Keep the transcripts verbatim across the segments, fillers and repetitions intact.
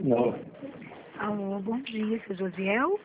Não. Alô, bom dia, seu Josiel?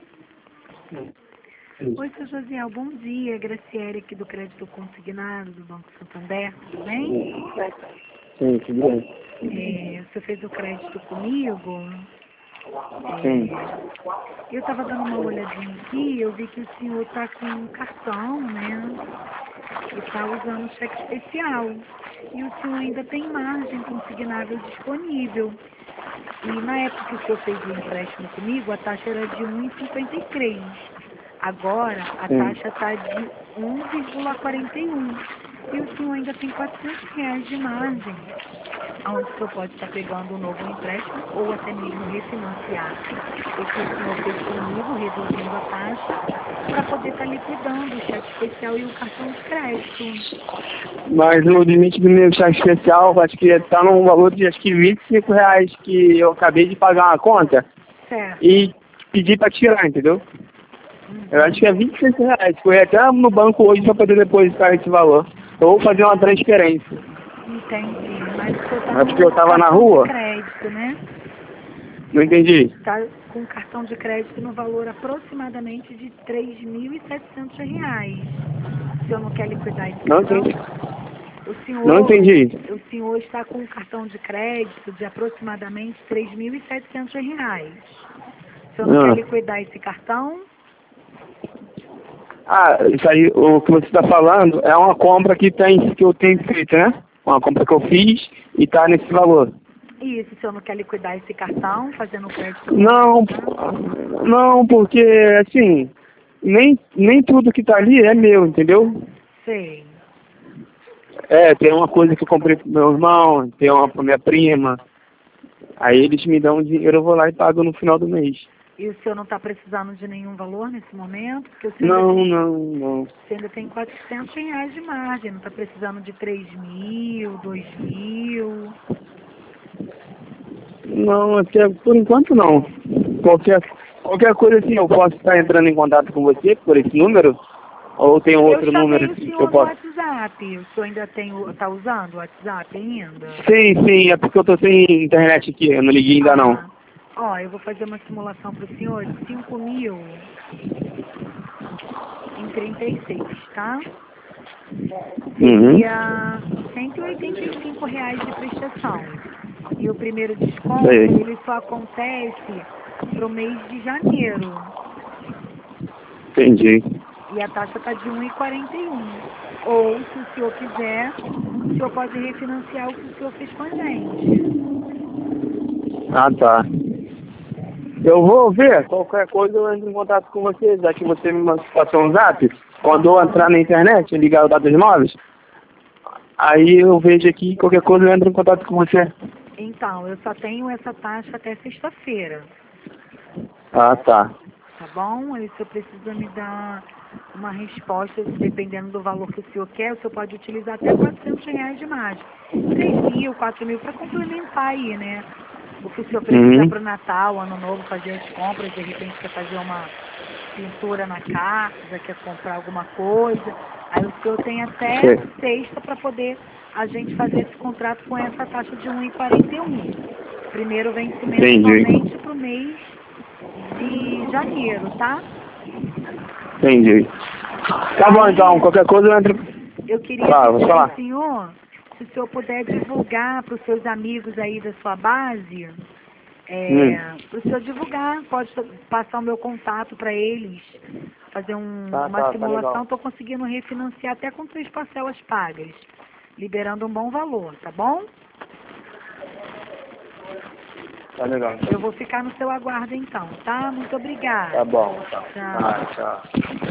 Sim. Oi, seu Josiel, bom dia. Graciele aqui do Crédito Consignado do Banco Santander, tudo bem? Sim, tudo bem. É, você fez o crédito comigo? Sim. É, eu estava dando uma olhadinha aqui, eu vi que o senhor está com um cartão, né? E está usando o cheque especial. E o senhor ainda tem margem consignável disponível. E na época que o senhor fez o empréstimo comigo, a taxa era de um vírgula cinquenta e três. Agora, a Sim. taxa está de um vírgula quarenta e um. E o senhor ainda tem quatrocentos reais de margem, onde o senhor pode estar pegando um novo empréstimo ou até mesmo refinanciar o que o senhor fez comigo, reduzindo a taxa, para poder estar liquidando o cheque especial e o cartão de crédito. Mas o limite do meu cheque especial, acho que está num valor de acho que vinte e cinco reais que eu acabei de pagar uma conta Certo. e pedi para tirar, entendeu? Uhum. Eu acho que é vinte e cinco reais. Fui até no banco hoje para poder depositar esse valor. Ou fazer uma transferência. Entendi. Mas o senhor está É porque eu no estava na cartão de rua? crédito, né? Não entendi. Está com cartão de crédito no valor aproximadamente de três mil e setecentos reais. O senhor não quer liquidar esse Não cartão? entendi. O Não senhor, entendi. o senhor está com um cartão de crédito de aproximadamente três mil e setecentos reais. O senhor não quer Ah. liquidar esse cartão? Ah, isso aí, o que você está falando é uma compra que, tem, que eu tenho feito, né? Uma compra que eu fiz e está nesse valor. Isso, o senhor não quer liquidar esse cartão, fazendo o crédito Não, consignado? não, porque assim, nem, nem tudo que tá ali é meu, entendeu? Sei. É, tem uma coisa que eu comprei pro meu irmão, tem uma pra minha prima. Aí eles me dão dinheiro, eu vou lá e pago no final do mês. E o senhor não está precisando de nenhum valor nesse momento? Porque o senhor ainda Não, tem, não, não. você ainda tem quatrocentos reais de margem, não está precisando de três mil, dois mil. Não, até por enquanto não. Qualquer, qualquer coisa assim, eu posso estar entrando em contato com você por esse número? Ou tem Eu outro número chamei o assim que eu senhor no posso? WhatsApp. O senhor ainda tem o, tá usando o WhatsApp ainda? Sim, sim, é porque eu tô sem internet aqui, eu não liguei ainda não. Ah, ó, eu vou fazer uma simulação para o senhor de cinco mil em trinta e seis, tá? Uhum. Seria cento e oitenta e cinco reais de prestação. E o primeiro desconto, Sei. ele só acontece pro mês de janeiro. Entendi. E a taxa está de um vírgula quarenta e um. Ou, se o senhor quiser, o senhor pode refinanciar o que o senhor fez com a gente. Ah, tá. Eu vou ver, qualquer coisa eu entro em contato com você, já que você me passou um zap. Quando eu entrar na internet, ligar o dados móveis, aí eu vejo aqui, qualquer coisa eu entro em contato com você. Então, eu só tenho essa taxa até sexta-feira, Ah, tá. tá bom? Aí o senhor precisa me dar uma resposta, dependendo do valor que o senhor quer, o senhor pode utilizar até quatrocentos reais de margem. três mil, quatro mil, para complementar aí, né? O que o senhor precisa Uhum. para o Natal, Ano Novo, fazer as compras, de repente quer fazer uma pintura na casa, quer comprar alguma coisa. Aí o senhor tem até Sei. sexta para poder a gente fazer esse contrato com essa taxa de um vírgula quarenta e um. Primeiro vencimento Entendi. somente para o mês de janeiro, tá? Entendi. Tá bom então, Aí qualquer coisa eu entro. eu queria Fala, vou pedir para o falar. senhor, se o senhor puder divulgar para os seus amigos aí da sua base, Hum. é, para o senhor divulgar, pode passar o meu contato para eles, fazer um- Tá, uma tá, tá simulação, legal. estou conseguindo refinanciar até com três parcelas pagas, liberando um bom valor, tá bom? Tá legal. Eu vou ficar no seu aguardo então, tá? Muito obrigada. Tá bom, tá. Tchau. Ah, tchau.